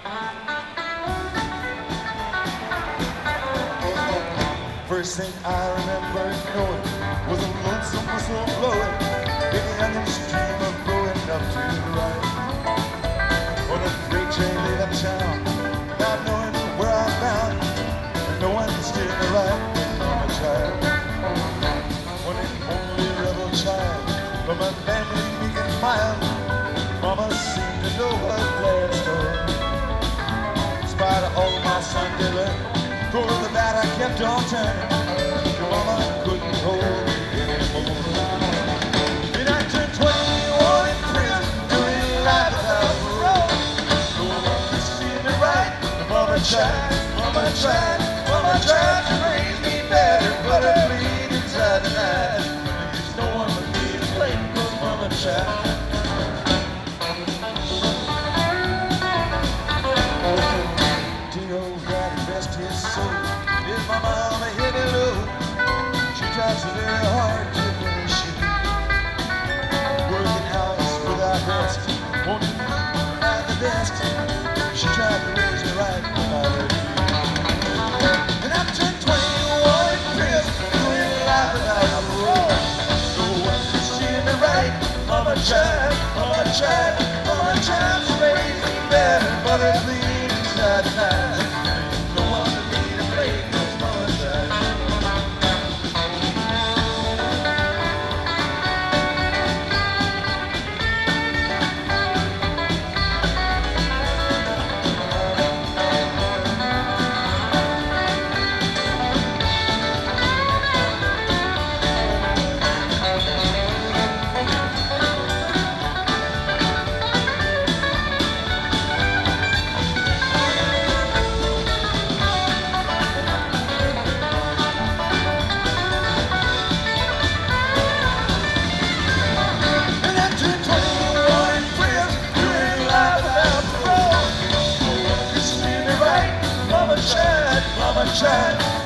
First thing I remember knowing was a lonesome whistle blowing in the onion stream of blowing up to the right. When a freight train leave up town, not knowing where I'm bound, and no one steering the right from a child. When an only rebel child from a family meek and mild, Mama seemed to know what Gladstone. In spite of all my Sunday learning, for the bad I kept on turning. Mama couldn't hold me anymore. Then I turned 21 in prison, doing life without parole. No one could see me right. Mama tried to raise me better, but I bleed inside the night. There's no one but me to blame, 'cause Mama tried. His soul. Did my mama hit it low? She tried so very hard to finish it. Working hours without rest, won't you at the desk? She tried to raise me right without her feet. And I turned 21 in prison, doing life without a parole. No one could see me right. Mama tried to raise me better, but her bleed inside the night. Mama tried